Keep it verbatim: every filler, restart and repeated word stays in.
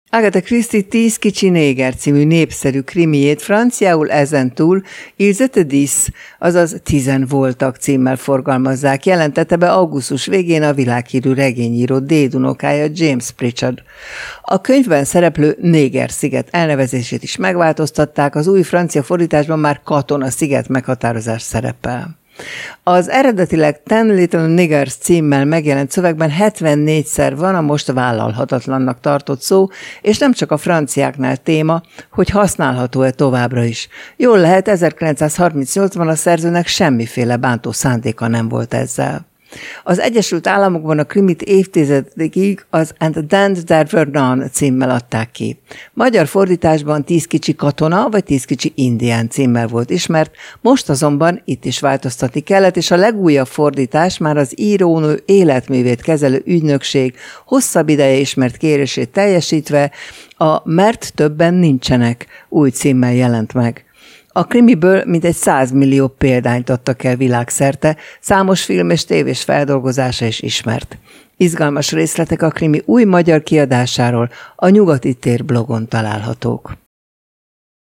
Agatha Christie Tíz kicsi néger című népszerű krimiét franciául ezentúl Ils étaient dix, azaz Tizen voltak címmel forgalmazzák, jelentette be augusztus végén a világhírű regényíró dédunokája James Pritchard. A könyvben szereplő Néger-sziget elnevezését is megváltoztatták, az új francia fordításban már Katona-sziget meghatározás szerepel. Az eredetileg Ten Little Niggers címmel megjelent szövegben hetvennégyszer van a most vállalhatatlannak tartott szó, és nem csak a franciáknál téma, hogy használható-e továbbra is. Jól lehet, ezerkilencszázharmincnyolcban a szerzőnek semmiféle bántó szándéka nem volt ezzel. Az Egyesült Államokban a krimit évtizedekig az And Then There Were None címmel adták ki. Magyar fordításban Tíz kicsi katona vagy Tíz kicsi indián címmel volt ismert, most azonban itt is változtatni kellett, és a legújabb fordítás már az írónő életművét kezelő ügynökség hosszabb ideje ismert kérését teljesítve a Mert többen nincsenek új címmel jelent meg. A krimiből mintegy száz millió példányt adtak el világszerte, számos film és tévés feldolgozása is ismert. Izgalmas részletek a krimi új magyar kiadásáról a Nyugati Tér blogon találhatók.